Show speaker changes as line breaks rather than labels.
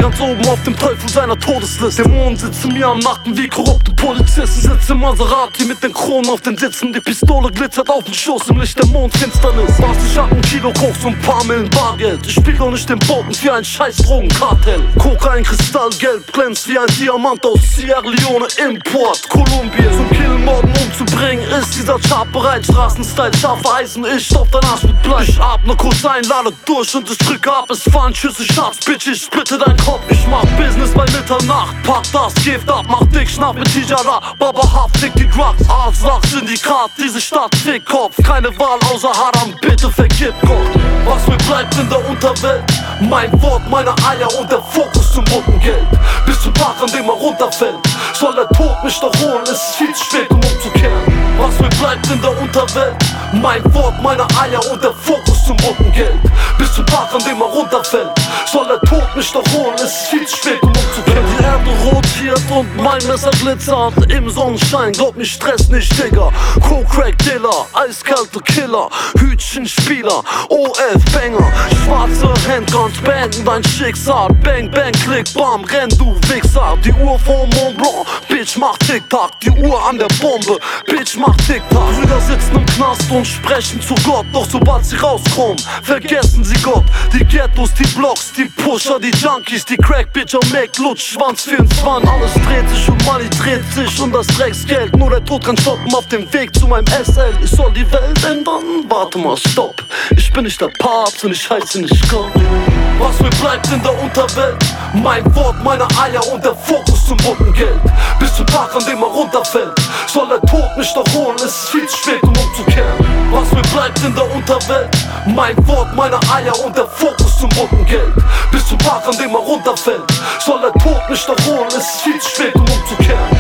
ganz oben auf dem Teufel seiner Todesliste. Dämonen sitzen mir am Nacken wie korrupte Polizisten. Sitze im Maserati mit den Kronen auf den Sitzen. Die Pistole glitzert auf dem Schoß im Licht der Mondfinsternis. Was, ich hab 1 Kilo Koks und 'n paar Millen Bargeld. Ich spiel doch nicht den Boten für ein scheiß Drogenkartell. Kokain, Kristallgelb, glänzt wie ein Diamant aus Sierra Leone Import. Kolumbien, zum Killen, Morden umzubringen, ist dieser Chart bereit. Straßenstyle, scharfe Eisen, ich stopf dein Arsch mit Blei. Ich atme kurz ein, lade durch und ich drücke ab. Es fallen Schüsse, Schatz, Bitch, ich splitte dein Kopf. Ich mach Business bei Mitternacht, pack das Gift ab, mach dick, schnapp mit Tijara. Baba Haft, fick die Drugs, Arzach, Syndikat, diese Stadt, fick Kopf. Keine Wahl außer Haram, bitte vergib Gott. Was mir bleibt in der Unterwelt? Mein Wort, meine Eier und der Fokus zum Rückengeld. Bis zum Tag, an dem er runterfällt, soll der Tod mich doch holen, es ist viel zu spät, um umzukehren. Was mir bleibt in der Unterwelt? Mein Wort, meine Eier und der Fokus zum Rückengeld. Bis zum Tag, an dem er runterfällt, soll der Tod mich doch holen, es ist viel zu spät, um umzukehren. Die Erde rotiert und mein Messer glitzert im Sonnenschein, glaub mich, Stress nicht, Digga. Co-Crack-Dealer, eiskalte Killer, Hütchenspieler, OF-Banger, schwarze Handguns beenden dein Schicksal. Bang, bang, klick, bam, renn du Wichser. Die Uhr vom Mont Blanc, Bitch macht Tick-Tack. Die Uhr an der Bombe, Bitch macht Tick-Tack. Brüder sitzen im Knast und sprechen zu Gott, doch sobald sie rauskommen, vergessen sie Gott. Die Ghettos, die Blocks, die Pusher, die Junkies, die Crack-Bitcher, Mac, Lutsch, Schwanz, 24. Alles dreht sich und Money dreht sich und das Drecksgeld. Nur der Tod kann stoppen auf dem Weg zu meinem SL. Ich soll die Welt ändern? Warte mal, stopp. Ich bin nicht der Papst und ich heiße nicht Gott. Was mir bleibt in der Unterwelt? Mein Wort, meine Eier und der Fokus zum Rückengeld. Bis zum Tag, an dem er runterfällt, soll der Tod mich doch holen, es ist viel zu spät, um umzukehren. Was mir bleibt in der Unterwelt? Mein Wort, meine Eier und der Fokus zum Rückengeld. Bis zum Tag, an dem er runterfällt, soll der Tod mich doch holen, es ist viel zu spät, um umzukehren.